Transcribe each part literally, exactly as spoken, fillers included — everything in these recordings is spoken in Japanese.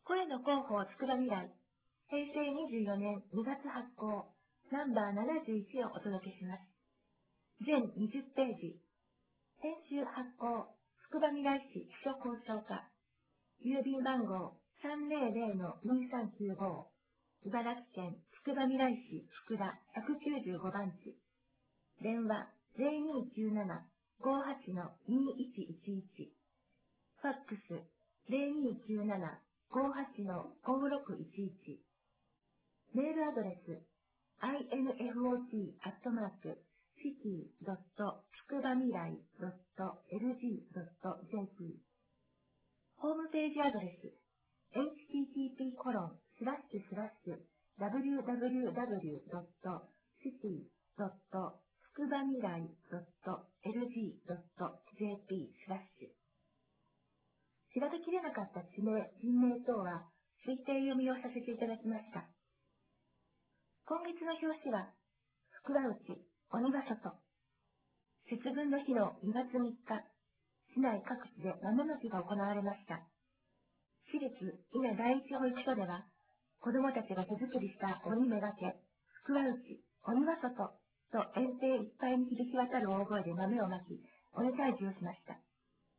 声の広報つくば未来、平成にじゅうよねんにがつ発行、ナンバーななじゅういちをお届けします。全にじゅっページ。編集発行、つくば未来市秘書交渉課。郵便番号 さんぜろぜろのにさんきゅうご。茨城県つくば未来市福田ひゃくきゅうじゅうごばんち。電話 ゼロにきゅうなな ごはちのにいちいちいち。ファックス ゼロにきゅうなな ごはちのごろくいちいち。メールアドレス アイエヌエフオーティー アットマーク シティ ドット つくばみらい ドット エルジー ドット ジェーピー。ホームページアドレス エイチティーティーピー コロンスラッシュスラッシュ ダブリューダブリューダブリュー ドット シティ ドット つくばみらい ドット エルジー ドット ジェーピー スラッシュ。調べきれなかった地名、人名等は推定読みをさせていただきました。今月の表紙は、福和内、鬼場外。節分の日のにがつみっか、市内各地で豆まきが行われました。市立伊那第一保育所では、子供たちが手作りした鬼めがけ、福和内、鬼場外と園庭いっぱいに響き渡る大声で豆をまき、鬼退治をしました。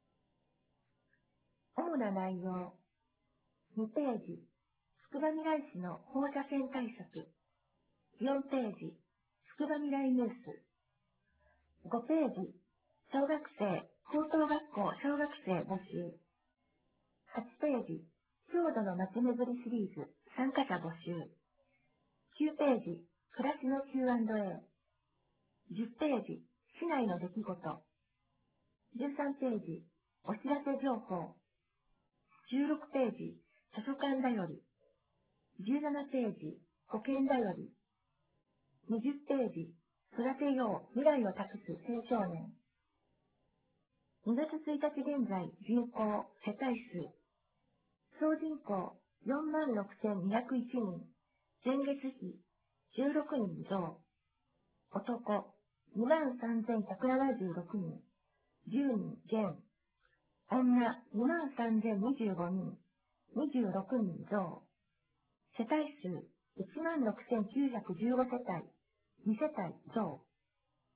主な内容。にページ、つくばみらい市の放射線対策。よんページ、つくばみらいニュース。ごページ、小学生、高等学校小学生募集。はちページ、郷土の街巡りシリーズ、参加者募集。きゅうページ、暮らしの キューアンドエー。じゅっページ、市内の出来事。じゅうさんページ、お知らせ情報。じゅうろくページ、図書館だより。じゅうななページ、保険だより。にじゅっページ、育てよう未来を託す青少年。にがつついたち現在、人口、世帯数。総人口 よんまんろくせんにひゃくいちにん。前月比じゅうろくにん増。男 にまんさんぜんひゃくななじゅうろくにん。じゅうにん減。女 にまんさんぜんにじゅうごにん。にじゅうろくにん増。世帯数 いちまんろくせんきゅうひゃくじゅうご 世帯。に世帯増。